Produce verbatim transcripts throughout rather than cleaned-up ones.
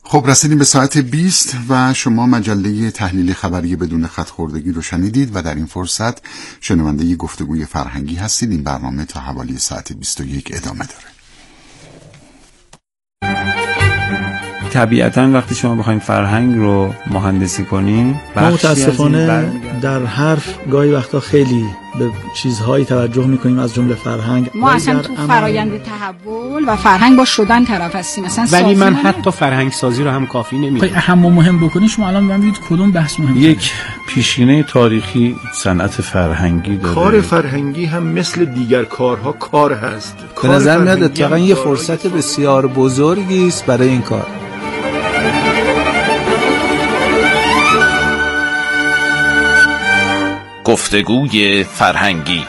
خب رسیدیم به ساعت بیست و شما مجله تحلیل خبری بدون خط خوردگی رو شنیدید و در این فرصت شنونده گفتگوی فرهنگی هستید. این برنامه تا حوالی ساعت بیست و یک ادامه داره. طبیعتاً وقتی شما بخواید فرهنگ رو مهندسی کنین، ما متاسفانه در حرف گاهی وقتا خیلی به چیزهایی توجه میکنیم از جمله فرهنگ. ما اصلا تو فرایند تحول و فرهنگ با شدن طرف هستیم مثلا. ولی من حتی فرهنگ سازی رو هم کافی نمیدونم. اهم و مهم بکنین شما الان ببینید کدوم بحث مهمه. یک پیشینه تاریخی صنعت فرهنگی داره. کار فرهنگی هم مثل دیگر کارها کار هست. به نظر میاد اتفاقا یه فرصت بسیار بزرگی است برای این کار. گفتگوی فرهنگی.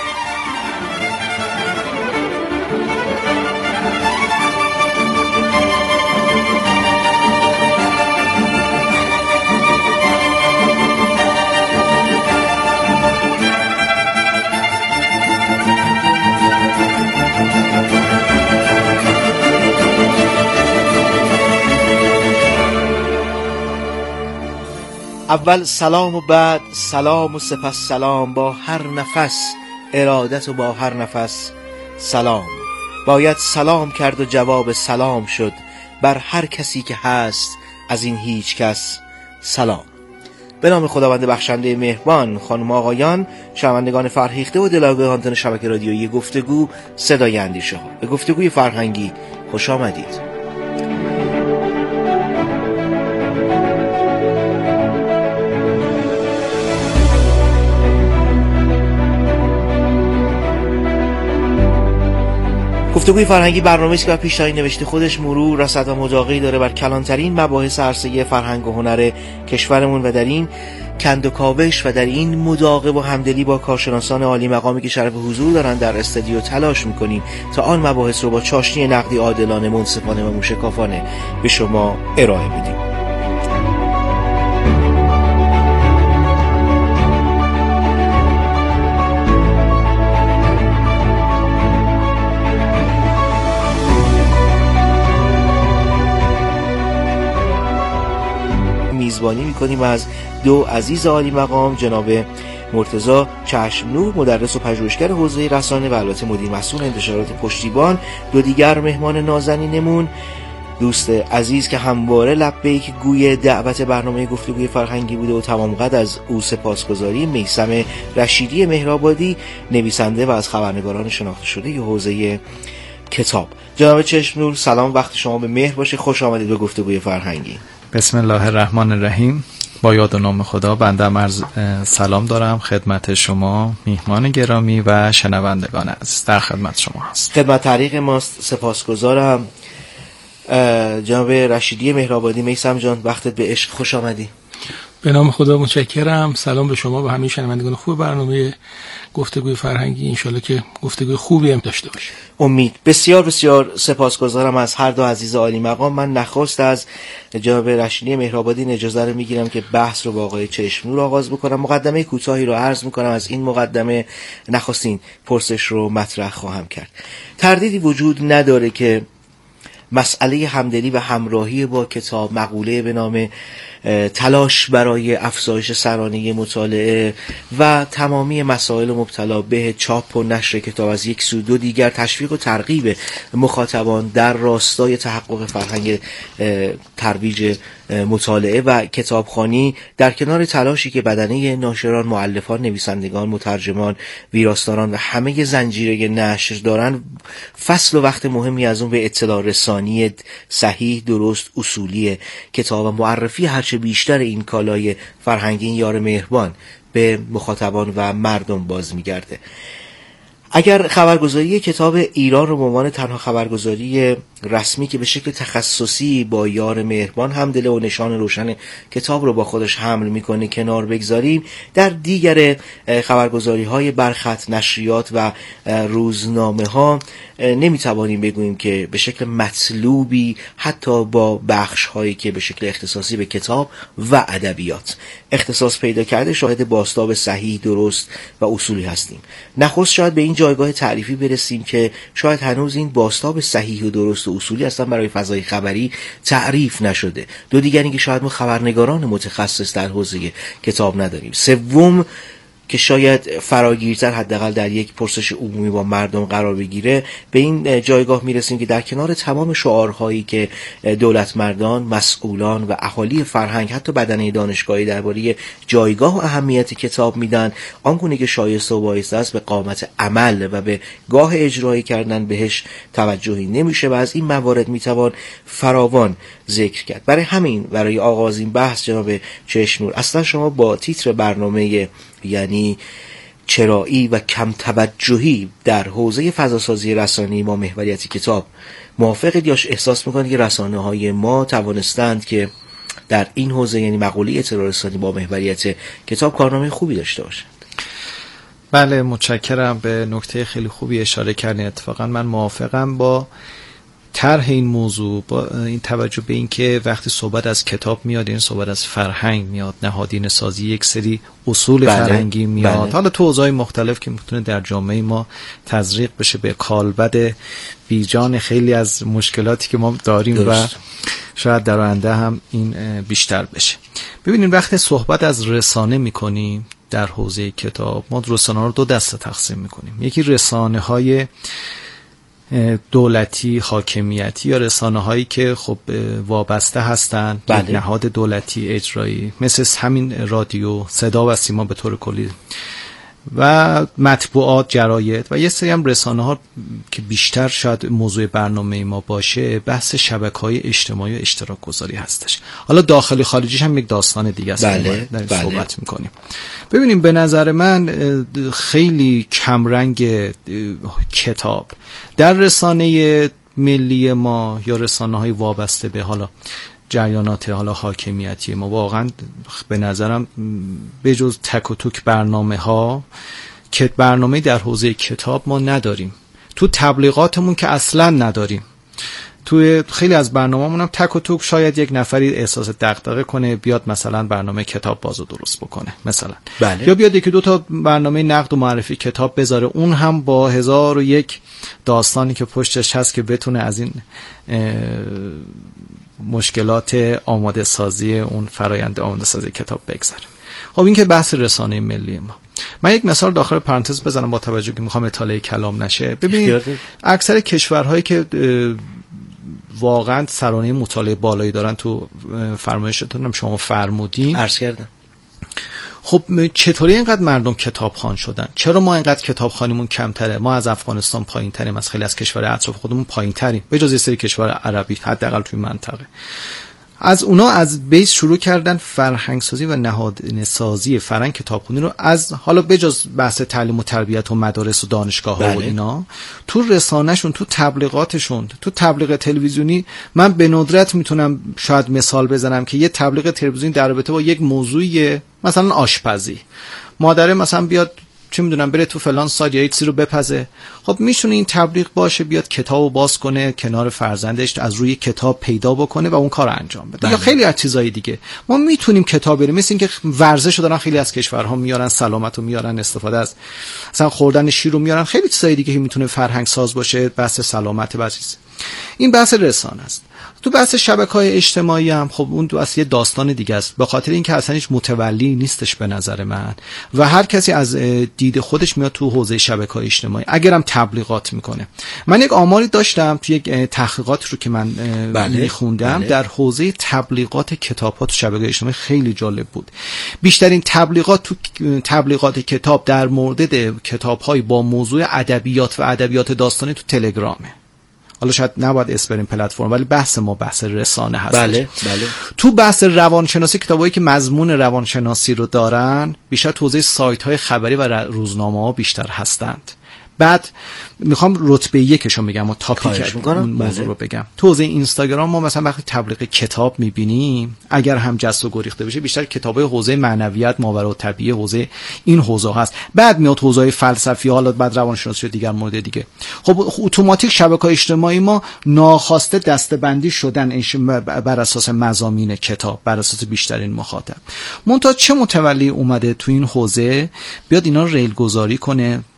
اول سلام و بعد سلام و سپس سلام، با هر نفس ارادت و با هر نفس سلام. باید سلام کرد و جواب سلام شد، بر هر کسی که هست از این هیچ کس سلام. به نام خداوند بخشنده مهربان، خانم و آقایان، شنوندگان فرهیخته و دلاوران شبکه رادیویی گفتگو صدای اندیشه ها، به گفتگوی فرهنگی خوش آمدید. گفتگوی فرهنگی برنامه‌ای است که پیشتای نوشته خودش مرور، رصد و مداقی داره بر کلانترین مباحث عرصه فرهنگ و هنر کشورمون و در این کند و کاوش و در این مداقه و همدلی با کارشناسان عالی مقامی که شرف حضور دارن در استودیو تلاش میکنیم تا آن مباحث رو با چاشنی نقدی عادلانه، منصفانه و موشکافانه به شما ارائه بدیم. میزبانی میکنیم از دو عزیز عالی مقام، جناب مرتضی چشمنور، مدرس و پژوهشگر حوزه رسانه و البته مدیر مسئول انتشارات پشتیبان. دو دیگر مهمان نازنینمون، دوست عزیز که همواره لبیک گوی دعوت برنامه گفتگوی فرهنگی بوده و تمام قد از او سپاسگزاری، میثم رشیدی مهرآبادی، نویسنده و از خبرنگاران شناخته شده ی حوزه کتاب. جناب چشمنور سلام، وقت شما به مهر باشه، خوش آمدید به گفتگوی فرهنگی. بسم الله الرحمن الرحیم. با یاد و نام خدا بنده عرض سلام دارم خدمت شما میهمان گرامی و شنوندگان عزیز. در خدمت شما هست. خدمت طریق ماست، سپاسگزارم. جناب رشیدی مهرآبادی، میثم جان وقتت به عشق، خوش آمدی. به نام خدا متشکرم. سلام به شما و همه شنوندگان خوب برنامه گفتگوی فرهنگی. انشالله که گفتگوی خوبی هم داشته باشه. امید. بسیار بسیار سپاسگزارم از هر دو عزیز عالی مقام. من نخست از جناب رشیدی مهرآبادی اجازه رو میگیرم که بحث رو با آقای چشمنور آغاز بکنم. مقدمه کوتاهی رو عرض میکنم. از این مقدمه نخستین پرسش رو مطرح خواهم کرد. تردیدی وجود نداره که مسئله همدلی و همراهی با کتاب، مقوله به نام تلاش برای افزایش سرانه مطالعه و تمامی مسائل مبتلا به چاپ و نشر کتاب از یک سو، دو دیگر تشویق و ترغیب مخاطبان در راستای تحقق فرهنگ ترویج مطالعه و کتابخوانی، در کنار تلاشی که بدنه ناشران، مؤلفان، نویسندگان، مترجمان، ویراستاران و همه زنجیره نشر دارن، فصل و وقت مهمی از اون به اطلاع رسانی صحیح، درست، اصولی کتاب و معرفی هرچه بیشتر این کالای فرهنگی یار مهربان به مخاطبان و مردم باز میگرده. اگر خبرگزاری کتاب ایران رو به عنوان تنها خبرگزاری رسمی که به شکل تخصصی با یار مهربان همدل و نشان روشن کتاب رو با خودش حمل میکنه کنار بگذاریم، در دیگر خبرگزاری های برخط، نشریات و روزنامه ها نمیتوانیم بگوییم که به شکل مطلوبی حتی با بخش هایی که به شکل اختصاصی به کتاب و ادبیات اختصاص پیدا کرده شاهد بازتاب صحیح، درست و اصولی هستیم. نخست شاید به این جایگاه تعریفی برسیم که شاید هنوز این بازتاب صحیح و درست و اصولی اصلا برای فضای خبری تعریف نشده. دو دیگر اینکه شاید ما خبرنگاران متخصص در حوزه کتاب نداریم. سوم که شاید فراگیرتر حداقل در یک پرسش عمومی با مردم قرار بگیره، به این جایگاه میرسیم که در کنار تمام شعارهایی که دولت مردان، مسئولان و اهالی فرهنگ حتی بدنه دانشگاهی درباره جایگاه و اهمیت کتاب میدن، آنگونه که شایسته و بایسته است به قامت عمل و به گاه اجرایی کردن بهش توجهی نمیشه و از این موارد میتوان فراوان ذکر کرد. برای همین برای آغاز این بحث جناب چشمنور، اصلا شما با تیتر برنامه یعنی چرایی و کم توجهی در حوزه فضاسازی رسانه‌ای با محوریت کتاب موافقید یا احساس میکنید که رسانه‌های ما توانستند که در این حوزه یعنی مقوله اطلاع رسانی با محوریت کتاب کارنامه خوبی داشته باشند؟ بله، متشکرم. به نکته خیلی خوبی اشاره کردین. اتفاقا من موافقم با طرح این موضوع، با این توجه به این که وقتی صحبت از کتاب میاد، این صحبت از فرهنگ میاد، نهادینه سازی یک سری اصول بله. فرهنگی میاد بله. حالا تو حوزه‌های مختلف که میتونه در جامعه ما تزریق بشه به کالبد بیجان خیلی از مشکلاتی که ما داریم درست. و شاید در آینده هم این بیشتر بشه. ببینید وقتی صحبت از رسانه میکنیم در حوزه کتاب، ما رسانه رو دو دسته تقسیم میکنیم. یکی رسانه های دولتی حاکمیتی یا رسانه هایی که خب وابسته هستند به بله. نهاد دولتی اجرایی، مثل همین رادیو، صدا و سیما به طور کلی و مطبوعات، جراید و یه سری هم رسانه ها که بیشتر شاید موضوع برنامه ما باشه، بحث شبکه‌های اجتماعی و اشتراک گذاری هستش. حالا داخلی خارجیش هم یک داستان دیگه است بله. در بله. صحبت میکنیم. ببینیم به نظر من خیلی کمرنگ کتاب در رسانه ملی ما یا رسانه های وابسته به حالا جریانات حالا حاکمیتی ما، واقعا به نظرم به جز تک و توک برنامه ها که برنامه در حوزه کتاب ما نداریم. تو تبلیغاتمون که اصلا نداریم. توی خیلی از برنامه‌مون هم تک و توک شاید یک نفری احساس دغدغه کنه بیاد مثلا برنامه کتاب بازو درست بکنه مثلا بله. یا بیاد یکی دو تا برنامه نقد و معرفی کتاب بذاره، اون هم با هزار و یک داستانی که پشتش هست که بتونه از این مشکلات آماده سازی اون فرایند آماده سازی کتاب بگذره. خب این که بحث رسانه ملی ما. من یک مثال داخل پرانتز بزنم با توجه که میخوام اطاله کلام نشه. ببینید اکثر کشورهایی که واقعا سرانه مطالعه بالایی دارن، تو فرمایشتون هم شما فرمودین عرض کردم، خب چطوری اینقدر مردم کتابخوان شدن؟ چرا ما اینقدر کتابخوانیمون کمتره؟ ما از افغانستان پایین‌تریم، از خیلی از کشورهای اطراف خودمون پایین‌تریم، به جز یه سری کشور عربی حداقل توی منطقه. از اونا از بیس شروع کردن فرهنگ سازی و نهادینه سازی فرهنگ کتابخوانی رو، از حالا بجز بحث تعلیم و تربیت و مدارس و دانشگاه ها بله. و اینا تو رسانه‌شون، تو تبلیغاتشون، تو تبلیغ تلویزیونی، من به ندرت میتونم شاید مثال بزنم که یه تبلیغ تلویزیونی در رابطه با یک موضوعی مثلا آشپزی، مادره مثلا بیاد چه میدونم بره تو فلان سایت یا چیزی رو بپزه، خب میشونه این تبلیغ باشه، بیاد کتابو باز کنه کنار فرزندش، از روی کتاب پیدا بکنه و اون کار انجام بده. یا خیلی از چیزای دیگه ما میتونیم کتاب بریم، مثل اینکه ورزش رو دارن خیلی از کشورها میارن، سلامت رو میارن، استفاده از مثلا خوردن شیر رو میارن، خیلی چیزای دیگه میتونه فرهنگ ساز باشه، بحث سلامت بحث. این بحث رسانه است. تو بحث شبکه‌های اجتماعی هم خب اون دو اصلا یه داستان دیگه است، به خاطر اینکه اصلا هیچ متولی نیستش به نظر من و هر کسی از دید خودش میاد تو حوزه شبکه‌های اجتماعی، اگرم تبلیغات میکنه. من یک آماری داشتم تو یک تحقیقات رو که من بله، میخوندم بله. در حوزه تبلیغات کتاب‌ها تو شبکه‌های اجتماعی خیلی جالب بود. بیشترین تبلیغات تو تبلیغات کتاب در مورد کتاب‌های با موضوع ادبیات و ادبیات داستانی تو تلگرامه. حالا شاید نباید اسپرین پلتفرم، ولی بحث ما بحث رسانه هست. بله بله. تو بحث روانشناسی، کتابایی که مضمون روانشناسی رو دارن بیشتر توضیح سایت های خبری و روزنامه ها بیشتر هستند. بعد میخوام رتبه یکشو بگم و تاپیک اون موضوع رو بگم. تو حوزه اینستاگرام ما مثلا وقتی تبلیغ کتاب میبینیم، اگر هم جست و گریخته بشه، بیشتر کتابای حوزه معنویات، ماورالطبیعی، حوزه این حوزه هست. بعد میاد حوزه فلسفی، حالا بعد روانشناسی و دیگر مورد دیگه. خب اتوماتیک شبکه‌های اجتماعی ما ناخواسته دسته‌بندی شدن بر اساس مضامین کتاب، بر اساس بیشترین مخاطب. منتها چه متولی اومده تو این حوزه بیاد اینا رو ریل گذاری کنه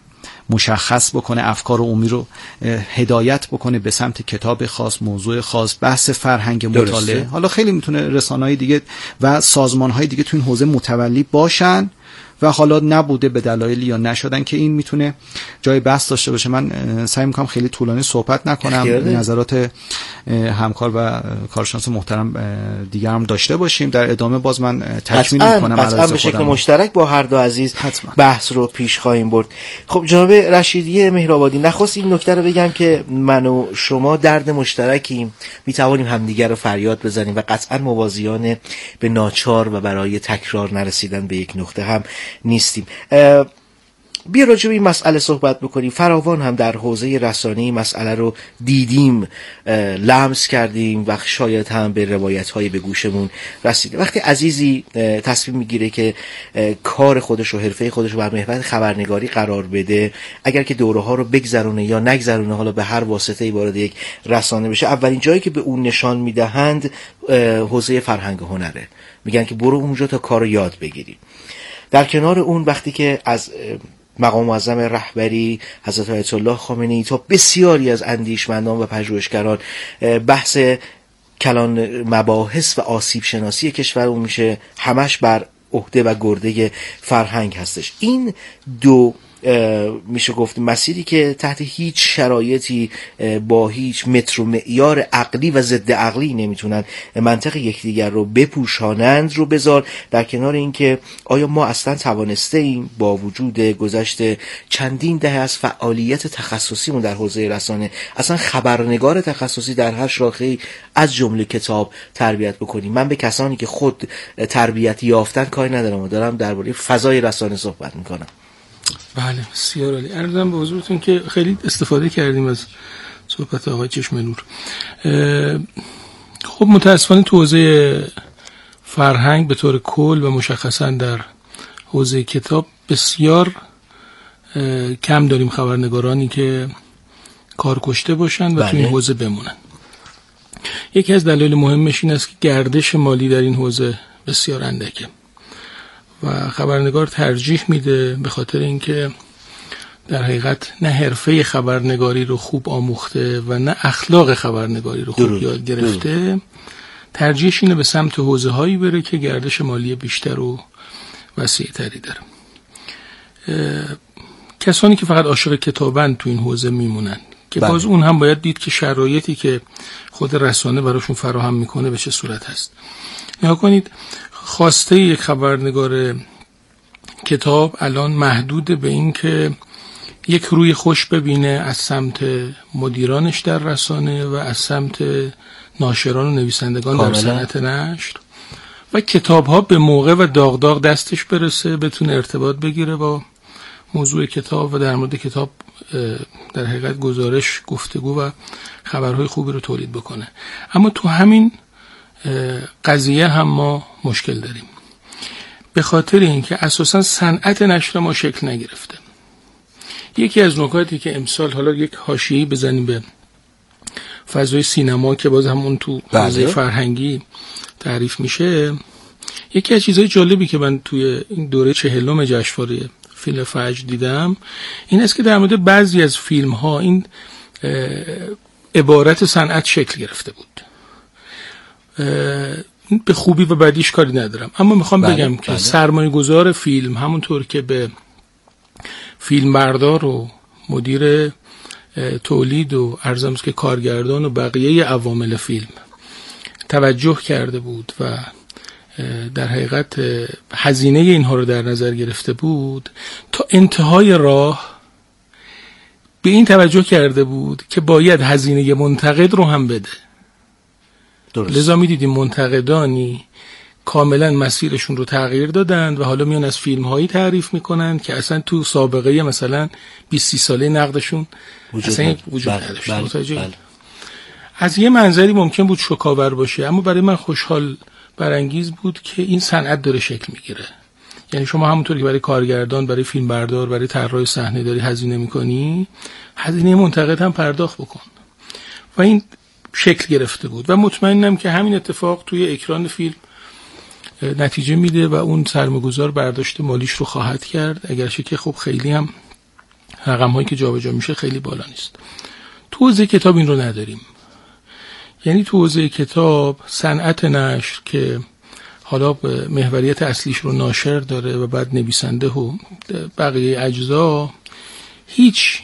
مشخص بکنه، افکار عمومی رو هدایت بکنه به سمت کتاب خاص، موضوع خاص، بحث فرهنگ مطالعه. حالا خیلی میتونه رسانه‌های دیگه و سازمان‌های دیگه تو این حوزه متولی باشن و حالا نبوده به دلایلی یا نشدن که این میتونه جای بحث داشته باشه. من سعی میکنم خیلی طولانی صحبت نکنم، نظرات همکار و کارشناس محترم دیگه هم داشته باشیم. در ادامه باز من تکمیل میکنم حتما به شکل مشترک با هر دو عزیز حتما بحث رو پیش خواهیم برد. خب جناب رشیدی مهرآبادی، نخست این نکته رو بگم که من و شما درد مشترکیم، میتوانیم همدیگر رو فریاد بزنیم و قطعا موازیان به ناچار و برای تکرار نرسیدن به یک نقطه هم نیستیم. بیا راجع به این مسئله صحبت بکنیم. فراوان هم در حوزه رسانه‌ای مسئله رو دیدیم، لمس کردیم و شاید هم به روایت‌های به گوشمون رسیده. وقتی عزیزی تصمیم میگیره که کار خودش و حرفه خودش رو بر محور خبرنگاری قرار بده، اگر که دوره‌ها رو بگذرونه یا نگذرونه، حالا به هر واسطه‌ای وارد یک رسانه بشه، اولین جایی که به اون نشان میدهند حوزه فرهنگ و هنره. میگن که برو اونجا تا کارو یاد بگیری. در کنار اون وقتی که از مقام معظم رهبری حضرت آیت الله خامنه‌ای تا بسیاری از اندیشمندان و پژوهشگران بحث کلان مباحث و آسیب شناسی کشور میشه، همش بر عهده و گرده فرهنگ هستش. این دو میشه گفت مسیری که تحت هیچ شرایطی با هیچ متر و معیار عقلی و ضد عقلی نمیتونن منطق یکدیگر رو بپوشانند رو بذار. در کنار اینکه آیا ما اصلا توانسته ایم با وجود گذشت چندین دهه از فعالیت تخصصیمون در حوزه رسانه اصلا خبرنگار تخصصی در هر شاخه‌ای از جمله کتاب تربیت بکنیم؟ من به کسانی که خود تربیت یافتن کاری ندارم، دارم درباره فضای رسانه صحبت میکنم. بله بسیار عالی. عرضم به حضورتون که خیلی استفاده کردیم از صحبت آقای چشم نور. خب متاسفانه تو حوزه فرهنگ به طور کل و مشخصا در حوزه کتاب بسیار کم داریم خبرنگارانی که کار کشته باشن و بله. تو این حوزه بمونن. یکی از دلایل مهمش این است که گردش مالی در این حوزه بسیار اندکه و خبرنگار ترجیح میده به خاطر اینکه در حقیقت نه حرفه خبرنگاری رو خوب آموخته و نه اخلاق خبرنگاری رو خوب درود. یاد گرفته درود. ترجیحش اینه به سمت حوزه هایی بره که گردش مالی بیشتر و وسیع تری داره. کسانی که فقط عاشق کتابن تو این حوزه میمونن که بله. باز اون هم باید دید که شرایطی که خود رسانه براشون فراهم میکنه به چه صورت هست. نگاه کنید، خواسته یک خبرنگار کتاب الان محدود به این که یک روی خوش ببینه از سمت مدیرانش در رسانه و از سمت ناشران و نویسندگان کاملا. در صنعت نشر و کتاب ها به موقع و داغ داغ دستش برسه، بتونه ارتباط بگیره با موضوع کتاب و در مورد کتاب در حقیقت گزارش، گفتگو و خبرهای خوبی رو تولید بکنه. اما تو همین قضیه هم ما مشکل داریم به خاطر اینکه اساسا صنعت نشر ما شکل نگرفته. یکی از نکاتی که امسال حالا یک حاشیه‌ای بزنیم به فضای سینما که باز همون تو حوزه فرهنگی تعریف میشه، یکی از چیزهای جالبی که من توی این دوره چهلم جشنواره فیلم فجر دیدم این است که در مورد بعضی از فیلم ها این عبارت صنعت شکل گرفته بود. به خوبی و بدیش کاری ندارم، اما میخوام بله، بگم بله. که سرمایه گذار فیلم همونطور که به فیلم بردار و مدیر تولید و ارزم که کارگردان و بقیه عوامل فیلم توجه کرده بود و در حقیقت هزینه اینها رو در نظر گرفته بود، تا انتهای راه به این توجه کرده بود که باید هزینه منتقد رو هم بده. درست. لذا می دیدیم منتقدانی کاملا مسیرشون رو تغییر دادند و حالا میان از فیلم هایی تعریف میکنند که اصلا تو سابقه مثلا بیست ساله نقدشون وجود اصلا وجود نداشت. بله. بله. بله. از یه منظری ممکن بود شکاور باشه، اما برای من خوشحال برانگیز بود که این صنعت داره شکل میگیره. یعنی شما همونطور که برای کارگردان، برای فیلم بردار، برای طراح صحنه داری هزینه میکنی، هزینه منتقد هم پرداخت بکن. و این شکل گرفته بود و مطمئنم که همین اتفاق توی اکران فیلم نتیجه میده و اون سرمایه‌گذار برداشت مالیش رو خواهد کرد، اگرچه که خب خیلی هم رقم هایی که جابجا میشه خیلی بالا نیست. تو حوزه کتاب این رو نداریم. یعنی تو حوزه کتاب صنعت نشر که حالا محوریت اصلیش رو ناشر داره و بعد نویسنده و بقیه اجزا هیچ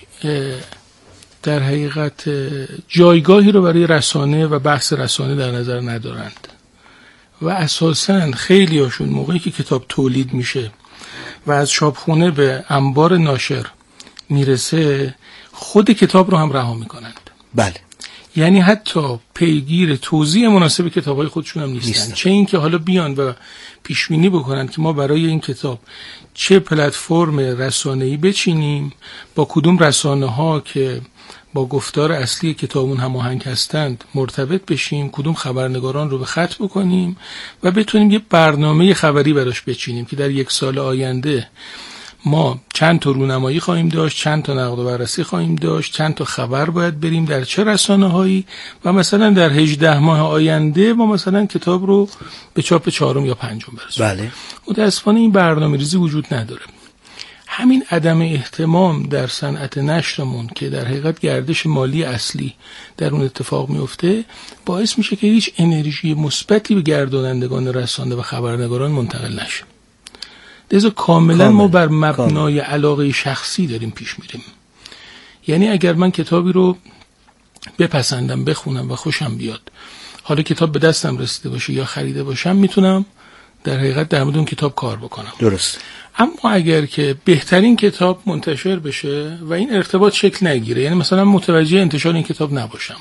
در حقیقت جایگاهی رو برای رسانه و بحث رسانه در نظر ندارند و اساساً خیلی هاشون موقعی که کتاب تولید میشه و از چاپخونه به انبار ناشر میرسه خود کتاب رو هم رها میکنند. بله. یعنی حتی پیگیر توزیع مناسب کتاب‌های خودشون هم نیستن, نیستن. چه این که حالا بیان و پیشبینی بکنن که ما برای این کتاب چه پلتفرم رسانه‌ای بچینیم، با کدوم رسانه‌ها که با گفتار اصلی کتابون هماهنگ هستند مرتبط بشیم، کدوم خبرنگاران رو به خط بکنیم و بتونیم یه برنامه خبری براش بچینیم که در یک سال آینده ما چند تا رونمایی خواهیم داشت، چند تا نقد و بررسی خواهیم داشت، چند تا خبر باید بریم در چه رسانه‌هایی و مثلا در هجده ماه آینده ما مثلا کتاب رو به چاپ چهارم یا پنجم برسونیم. بله. متأسفانه این برنامه‌ریزی وجود نداره. همین عدم اهتمام در صنعت نشرمون که در حقیقت گردش مالی اصلی در اون اتفاق میفته باعث میشه که هیچ انرژی مثبتی به گردانندگان رسانه و خبرنگاران منتقل نشه. لذا کاملا کامل. ما بر مبنای کامل. علاقه شخصی داریم پیش میریم. یعنی اگر من کتابی رو بپسندم، بخونم و خوشم بیاد، حالا کتاب به دستم رسیده باشه یا خریده باشم، میتونم در حقیقت در مورد اون کتاب کار بکنم. درست. اما اگر که بهترین کتاب منتشر بشه و این ارتباط شکل نگیره، یعنی مثلا متوجه انتشار این کتاب نباشم،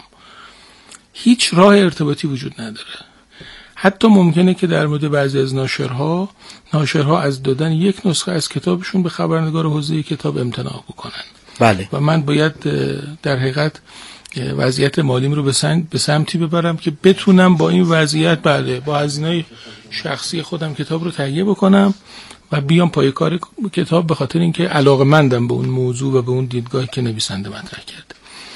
هیچ راه ارتباطی وجود نداره. حتی ممکنه که در مورد بعضی از ناشرها ناشرها از دادن یک نسخه از کتابشون به خبرنگار حوزه کتاب امتناع بکنن. بله. و من باید در حقیقت وضعیت مالیم رو به سمتی ببرم که بتونم با این وضعیت بله با هزینه‌های شخصی خودم کتاب رو تهیه بکنم و بیام پای کار کتاب، به خاطر اینکه علاقه‌مندم به اون موضوع و به اون دیدگاهی که نویسنده مطرح کرده.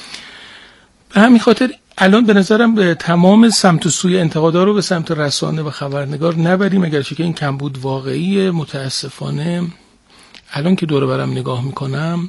به همین خاطر الان به نظرم به تمام سمت و سوی انتقادا رو به سمت رسانه و خبرنگار نبریم، اگرچه که این کمبود واقعی. متاسفانه الان که دور برم نگاه میکنم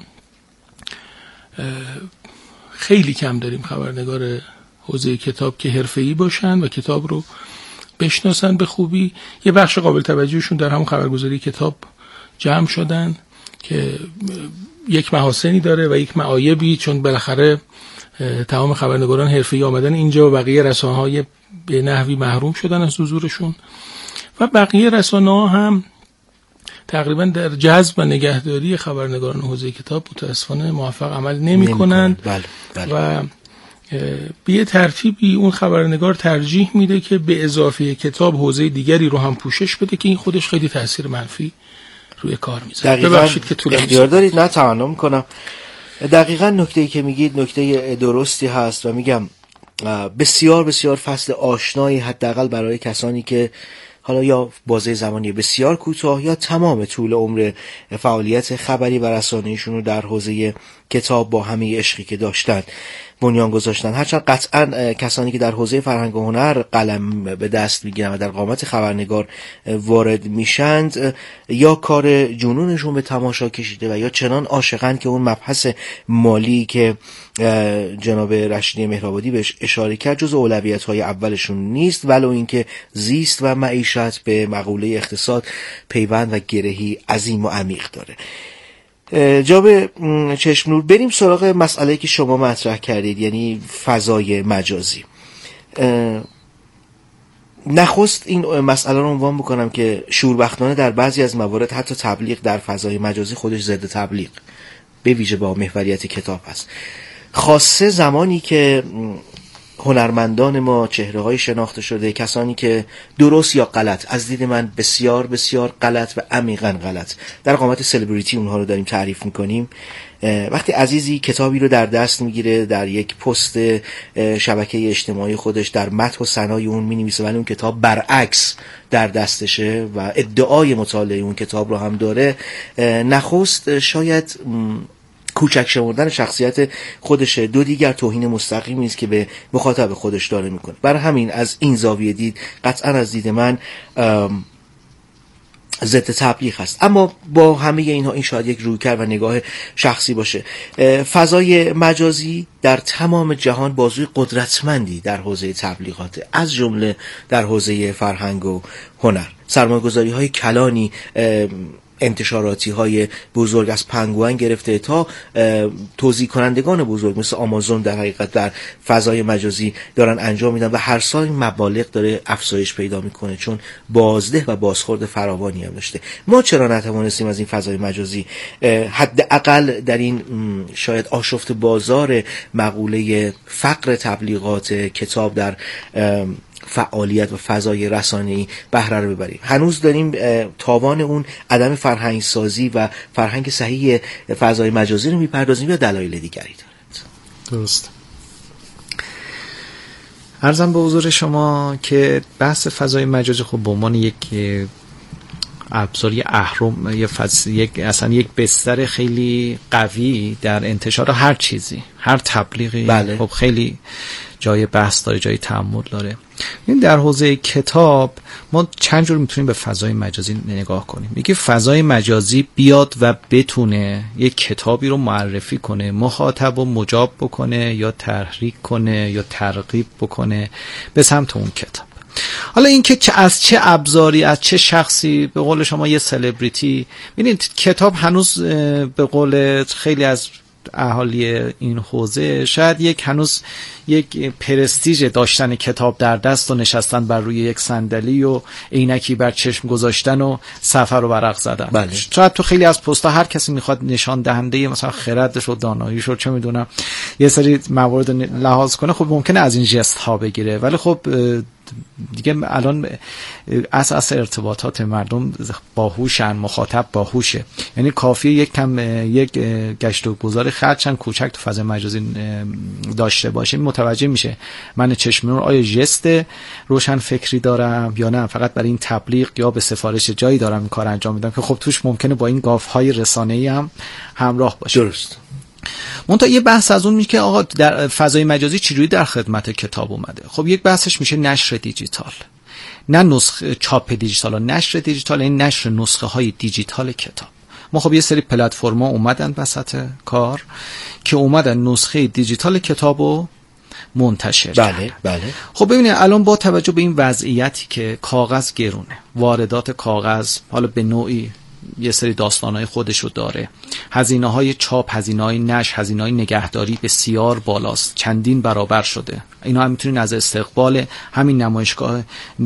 خیلی کم داریم خبرنگار حوزه کتاب که حرفه‌ای باشن و کتاب رو بشناسن به خوبی. یه بخش قابل توجهشون در همون خبرگزاری کتاب جمع شدن که یک محاسنی داره و یک معایبی، چون بالاخره تمام خبرنگاران حرفه‌ای آمدن اینجا و بقیه رسانه‌های به نحوی محروم شدن از حضورشون و بقیه رسانه‌ها هم تقریبا در جذب و نگهداری خبرنگاران حوزه کتاب متأسفانه موفق عمل نمی‌کنند. بله، بله. و به یه ترتیبی اون خبرنگار ترجیح میده که به اضافه کتاب حوزه دیگری رو هم پوشش بده که این خودش خیلی تاثیر منفی روی کار میذاره. ببخشید که طولانی اختیار دارید، نه تمنا می‌کنم. دقیقاً نکته‌ای که میگید نکته درستی هست و میگم بسیار بسیار فصل آشنایی حداقل برای کسانی که حالا یا بازه زمانی بسیار کوتاه یا تمام طول عمر فعالیت خبری و رسانه‌ایشون رو در حوزه کتاب با همه عشقی که داشتن بنیان گذاشتن. هرچند قطعا کسانی که در حوزه فرهنگ و هنر قلم به دست میگیرن و در قامت خبرنگار وارد میشند یا کار جنونشون به تماشا کشیده و یا چنان عاشقن که اون مبحث مالی که جناب رشیدی مهرآبادی بهش اشاره کرد جز اولویت‌های اولشون نیست، ولو اینکه زیست و معیشت به مقوله اقتصاد پیوند و گرهی عظیم و عمیق داره. جناب چشمنور، بریم سراغ مسئله که شما مطرح کردید، یعنی فضای مجازی. نخست این مسئله رو عنوان بکنم که شوربختانه در بعضی از موارد حتی تبلیغ در فضای مجازی خودش ضد تبلیغ به ویژه با محوریت کتاب هست، خاصه زمانی که هنرمندان ما، چهره‌های شناخته شده، کسانی که درست یا غلط، از دید من بسیار بسیار غلط و عمیقاً غلط، در قامت سلبریتی اونها رو داریم تعریف میکنیم، وقتی عزیزی کتابی رو در دست میگیره، در یک پست شبکه اجتماعی خودش در مدح و ثنای اون مینویسه ولی اون کتاب برعکس در دستشه و ادعای مطالعه اون کتاب رو هم داره، نخست شاید کوچک شمردن شخصیت خودش، دو دیگر توهین مستقیمی است که به مخاطب خودش داره میکنه. برای همین از این زاویه دید قطعا از دید من ضد تبلیغ هست. اما با همه اینها این شاید یک رویکرد و نگاه شخصی باشه. فضای مجازی در تمام جهان بازوی قدرتمندی در حوزه تبلیغات، از جمله در حوزه فرهنگ و هنر. سرمایه‌گذاری های کلانی، انتشاراتی های بزرگ از پنگوئن گرفته تا توزیع کنندگان بزرگ مثل آمازون در حقیقت در فضای مجازی دارن انجام میدن و هر سال این مبالغ داره افزایش پیدا میکنه، چون بازده و بازخورد فراوانی هم داشته. ما چرا نتوانستیم از این فضای مجازی حداقل در این شاید آشفت بازار مقوله فقر تبلیغات کتاب در فعالیت و فضای رسانه‌ای بهره رو ببریم؟ هنوز داریم تاوان اون عدم فرهنگ سازی و فرهنگ صحیح فضای مجازی رو میپردازیم یا دلایل دیگری دارد؟ درست. عرضم به حضور شما که بحث فضای مجازی خب به عنوان یک ابزاری اهرم، یک فض... یک اصلا یک بستر خیلی قوی در انتشار هر چیزی، هر تبلیغی، بله. خب خیلی جای بحث داره، جای تأمل داره. این در حوزه کتاب ما چند جور میتونیم به فضای مجازی نگاه کنیم. میگه فضای مجازی بیاد و بتونه یک کتابی رو معرفی کنه، مخاطب رو مجاب بکنه یا تحریک کنه یا ترغیب بکنه به سمت اون کتاب. حالا این که از چه ابزاری، از چه شخصی، به قول شما یه سلبریتی، ببینید کتاب هنوز به قول خیلی از اهالی این حوزه شاید یک هنوز یک پرستیژ داشتن کتاب در دست و نشستن بر روی یک صندلی و عینکی بر چشم گذاشتن و صفحه رو ورق زدن. بله. شاید تو خیلی از پست‌ها هر کسی میخواد نشان دهنده مثلا خردش و داناییش رو چه میدونم یه سری موارد لحاظ کنه، خب ممکنه از این ژست ها بگیره، ولی خب دیگه الان اساس ارتباطات مردم باهوشن، مخاطب باهوشه، یعنی کافیه یک کم یک گشت و گذار خرچن کوچک تو فضای مجازی داشته باشه، متوجه میشه من چشم رو آیا ژست روشن فکری دارم یا نه فقط برای این تبلیغ یا به سفارش جایی دارم این کار انجام میدم که خب توش ممکنه با این گافهای رسانه‌ای هم همراه باشه. درست. منتها یه بحث از اون میشه که آقا در فضای مجازی چجوری در خدمت کتاب اومده. خب یک بحثش میشه نشر دیجیتال، نه نسخه چاپ دیجیتال، نشر دیجیتال، این نشر نسخه های دیجیتال کتاب. ما خب یه سری پلتفرما اومدن وسط کار که اومدن نسخه دیجیتال کتابو منتشر بله کردن. بله. خب ببینید الان با توجه به این وضعیتی که کاغذ گرونه، واردات کاغذ حالا به نوعی یه سری داستانهای خودشو داره، هزینه‌های چاپ، هزینه‌های نشر، هزینه‌های نگهداری بسیار بالاست، چندین برابر شده. اینا هم میتونین از استقبال همین نمایشگاه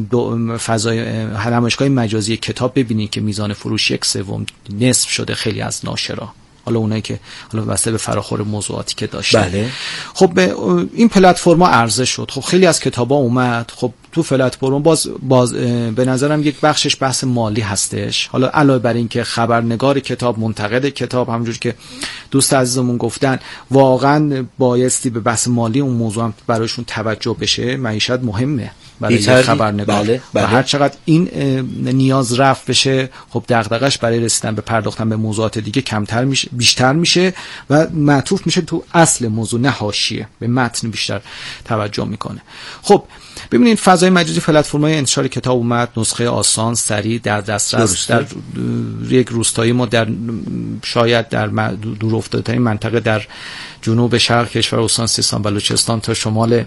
فضای نمایشگاه مجازی کتاب ببینید که میزان فروش یک سوم نصف شده خیلی از ناشرا، حالا اونایی که حالا واسه به فراخور موضوعاتی که داشتن. بله. خب این پلتفرما عرضه شد، خب خیلی از کتابا اومد، خب تو پلتفرم باز باز به نظرم یک بخشش بحث مالی هستش. حالا علاوه بر این که خبرنگار کتاب، منتقد کتاب، همونجور که دوست عزیزمون گفتن واقعا بایستی به بحث مالی اون موضوع هم برایشون توجه بشه، معیشت مهمه برای خبرنگار. بله، بله. و هر چقدر این نیاز رفع بشه خب دغدغش برای رسیدن به پرداختن به موضوعات دیگه کمتر میشه، بیشتر میشه و معطوف میشه تو اصل موضوع، نه حاشیه، به متن بیشتر توجه میکنه. خب ببینید فضای مجازی پلتفرم‌های انتشار کتاب اومد، نسخه آسان، سریع، در دسترس، در یک روستایی ما در شاید در دورافتاده‌ترین منطقه در جنوب شرق کشور استان سیستان بلوچستان تا شمال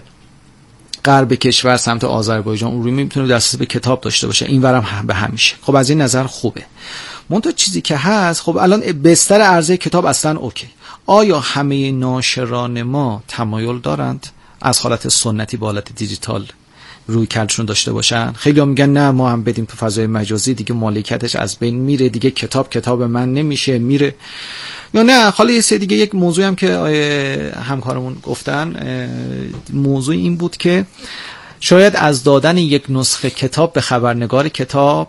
غرب کشور سمت آذربایجان ارومیه میتونه دسترسی به کتاب داشته باشه، اینورم به همیشه. خب از این نظر خوبه. منتها چیزی که هست خب الان بستر عرضه کتاب اصلا اوکی. آیا همه ناشران ما تمایل دارند از حالت سنتی به حالت دیجیتال روی کردشون داشته باشن؟ خیلی هم میگن نه ما هم بدیم تو فضای مجازی، دیگه مالکیتش از بین میره، دیگه کتاب کتاب من نمیشه، میره. یا نه حالا یه سری دیگه یک موضوعی هم که همکارمون گفتن، موضوع این بود که شاید از دادن یک نسخه کتاب به خبرنگار کتاب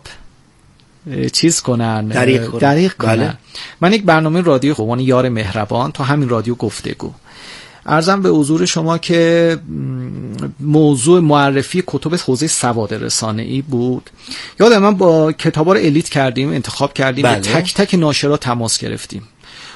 چیز کنن، دریغ کنن, دریغ کنن. بله. من یک برنامه رادیو خوبان یار مهربان تو همین رادیو گفتگو عرضم به حضور شما که موضوع معرفی کتب حوزه سواد رسانه‌ای بود. یادم من با کتابا رو الیت کردیم، انتخاب کردیم، بله. تک تک ناشرا تماس گرفتیم،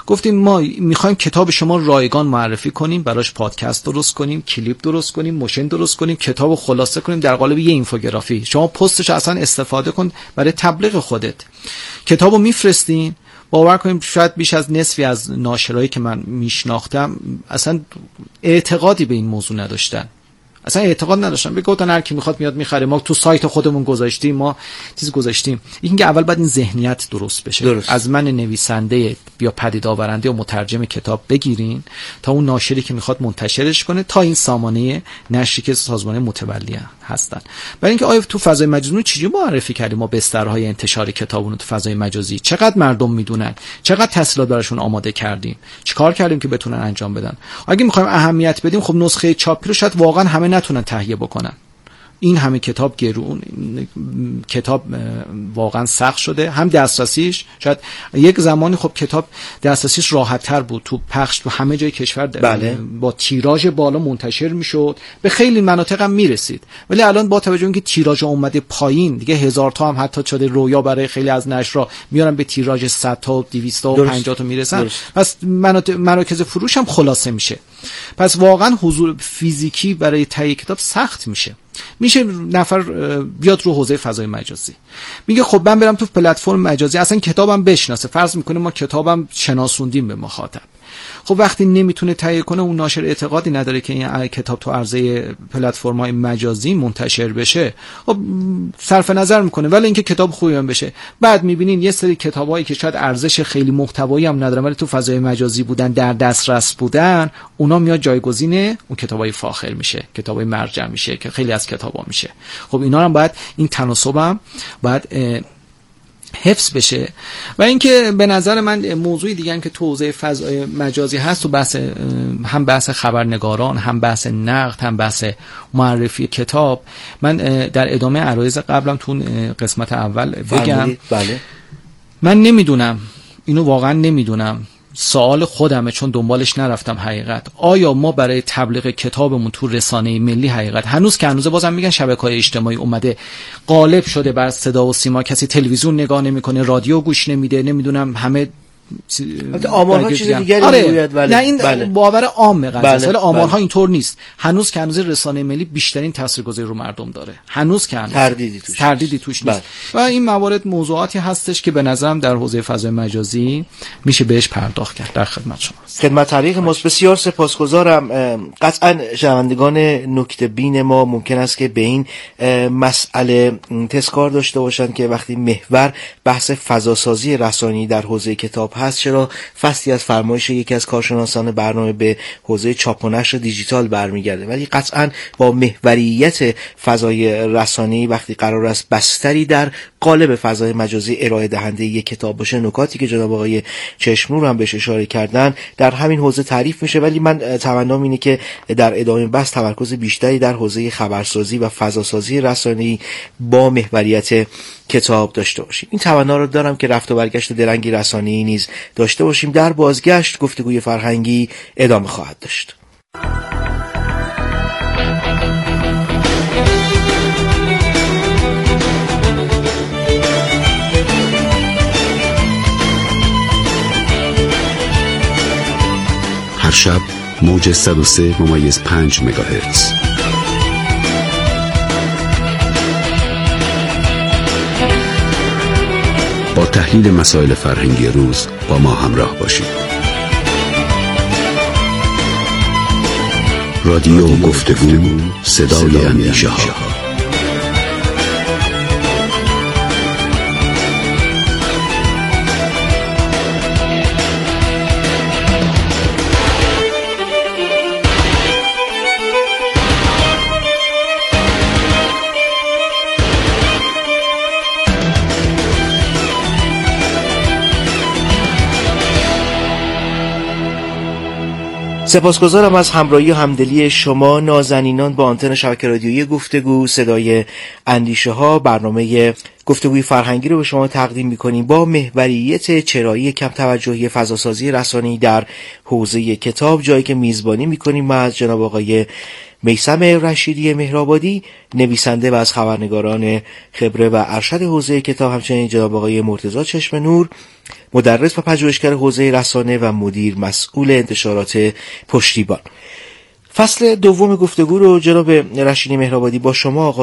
گفتیم ما میخوایم کتاب شما رایگان معرفی کنیم، براش پادکست درست کنیم، کلیپ درست کنیم، موشن درست کنیم، کتاب خلاصه کنیم در قالب یه اینفوگرافی. شما پستش اصلا استفاده کن برای تبلیغ خودت. کتابو میفرستین، باور کنیم شاید بیش از نصفی از ناشرایی که من میشناختم اصلا اعتقادی به این موضوع نداشتن، اصلا اعتقاد نداشتن. بگفتن هر کی میخواد میاد میخره، ما تو سایت خودمون گذاشتیم، ما چیز گذاشتیم. اینکه اول باید این ذهنیت درست بشه. درست. از من نویسنده یا پدید آورنده و مترجم کتاب بگیرین تا اون ناشری که میخواد منتشرش کنه تا این سامانه نشری که سازمان متولی هستن. برای اینکه آیا تو فضای مجازی چجوری معرفی کردیم ما بسترهای انتشار کتابونو تو فضای مجازی، چقدر مردم میدونن، چقدر تسهیلات براشون آماده کردیم، چیکار کردیم که بتونن انجام بدن. اگه میخوایم اهمیت بدیم، خب نسخه چاپی رو شاید واقعا همه نتونن تهیه بکنن. این همه کتاب گرون، کتاب واقعا سخت شده، هم دسترسیش شاید یک زمانی خب کتاب دسترسیش راحت تر بود، تو پخش تو همه جای کشور بله. با تیراژ بالا منتشر میشد، به خیلی مناطق هم میرسید. ولی الان با توجه اینکه تیراژ اومده پایین دیگه، هزار تا هم حتی شده رویا برای خیلی از نشرها میارن به تیراژ صد تا دویست تا و پنجاه تا میرسن. درست. پس مناطق مراکز فروش هم خلاصه میشه. پس واقعا حضور فیزیکی برای تهیه کتاب سخت میشه. میشه نفر بیاد رو حوزه فضای مجازی، میگه خب من برم تو پلتفرم مجازی، اصلا کتابم بشناسه، فرض میکنه ما کتابم شناسوندیم به مخاطب. خب وقتی نمیتونه تهیه کنه، اون ناشر اعتقادی نداره که این کتاب تو عرضه پلتفرم‌های مجازی منتشر بشه، خب صرف نظر میکنه. ولی اینکه کتاب خوبی هم بشه، بعد میبینین یه سری کتابایی که شاید ارزش خیلی محتوایی هم ندارن ولی تو فضای مجازی بودن، در دسترس بودن، اونا میاد جایگزین اون کتابای فاخر میشه، کتابای مرجع میشه که خیلی از کتابا میشه. خب اینا هم باید این تناسبم باید حفظ بشه. و اینکه به نظر من موضوعی دیگه هم که تو حوزه فضای مجازی هست، تو بحث هم بحث خبرنگاران، هم بحث نقد، هم بحث معرفی کتاب. من در ادامه عرایض قبلم تو قسمت اول بگم بله. من نمیدونم، اینو واقعا نمیدونم، سوال خودمه چون دنبالش نرفتم حقیقت، آیا ما برای تبلیغ کتابمون تو رسانه ملی حقیقت هنوز که هنوز بازم میگن شبکه‌های اجتماعی اومده غالب شده بر صدا و سیما، کسی تلویزیون نگاه نمیکنه، رادیو گوش نمیده، نمیدونم همه آمارها چیز دیگری آره. میگوید. ولی نه این بله. باور عامه قضیه است، ولی بله. آمارها بله. اینطور نیست. هنوز که هنوز رسانه ملی بیشترین تاثیرگذاری رو مردم داره، هنوز که هنوز تردیدی توش تردیدی توش نیست. بله. و این موارد موضوعاتی هستش که به نظرم در حوزه فضای مجازی میشه بهش پرداخت کرد. در خدمت شما هستم. خدمت طریق ماست. بسیار سپاسگزارم. قطعا شنوندگان نکته بین ما ممکن است که به این مسئله تذکار داشته باشند که وقتی محور بحث فضاسازی رسانه‌ای در حوزه کتاب هست، چرا فصلی از فرمایش یکی از کارشناسان برنامه به حوزه چاپ و نشر دیجیتال برمیگرده. ولی قطعا با محوریت فضای رسانه‌ای وقتی قرار است بستری در قالب فضای مجازی ارائه دهنده یک کتاب باشه، نکاتی که جناب آقای چشمنور هم بهش اشاره کردن در همین حوزه تعریف میشه. ولی من تمنام اینه که در ادامه بحث تمرکز بیشتری در حوزه خبرسازی و فضاسازی رسانه‌ای با محوریت کتاب داشته باشیم. این تمنا رو دارم که رفت و برگشت درنگی رسانه‌ای نیز داشته باشیم. در بازگشت گفتگوی فرهنگی ادامه خواهد داشت. هر شب موج صد و سه ممیز پنج مگاهرتز. با تحلیل مسائل فرهنگی روز با ما همراه باشید. رادیو گفتگو، صدای اندیشه ها. سپاسگزارم از همراهی و همدلی شما نازنینان با آنتن شبکه رادیویی گفتگو صدای اندیشه ها. برنامه گفتگوی فرهنگی رو به شما تقدیم می‌کنیم با محوریت چرایی کم توجهی فضاسازی رسانه‌ای در حوزه کتاب، جایی که میزبانی می‌کنیم ما از جناب آقای میثم رشیدی مهرآبادی، نویسنده و از خبرنگاران خبره و ارشد حوزه کتاب، همچنین جناب آقای مرتضی چشمنور، مدرس و پژوهشگر حوزه رسانه و مدیر مسئول انتشارات پشتیبان. فصل دوم گفتگو رو جناب رشیدی مهرآبادی با شما آغاز